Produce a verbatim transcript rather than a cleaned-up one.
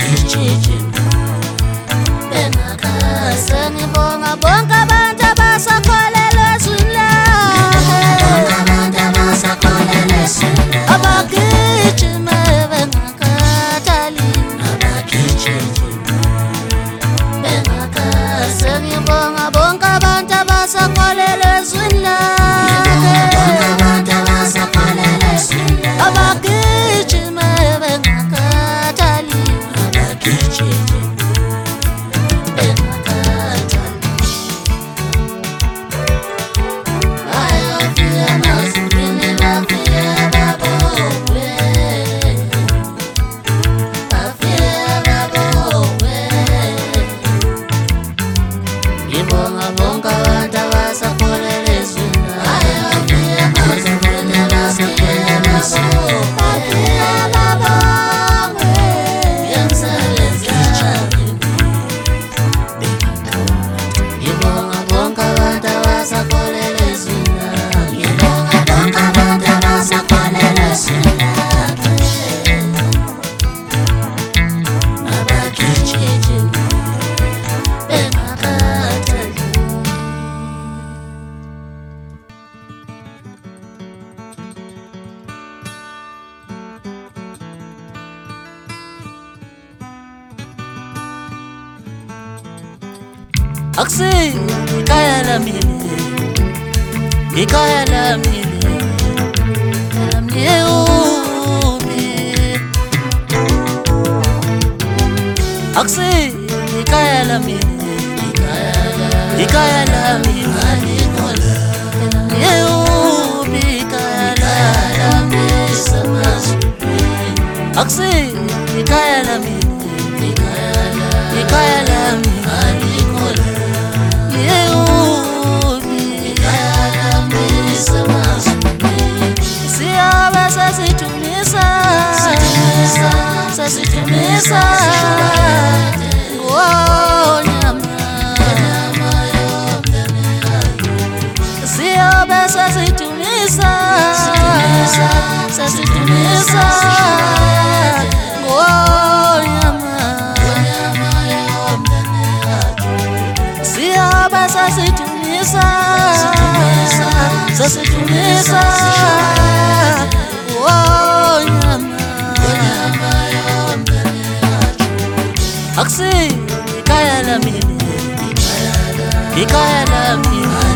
abakithi bengakhasa ngibonga bonke abantu abasakholelwa ezwini lakhe abantu abasakholelwa ezwini abakithi bengakhathali abakithi bengakhasa ngibonga bonke abantu abasakholelwa ezwini lakhe abantu abasakholelwa ezwini abakithi bengakhathali abakithi Aksi ikaya lamile, ikaya lamile, lamile ubi. Aksi ikaya lamile, ikaya lamile, lamile ubi, ikaya lamile samasubi. Aksi ikaya lamile, ikaya lamile. Sasitumisa oh nyama siyobe sasitumisa sasitumisa oh nyama siyobe sasitumisa sasitumisa oh nyama Aksi ikaya lamile, ikaya lamile.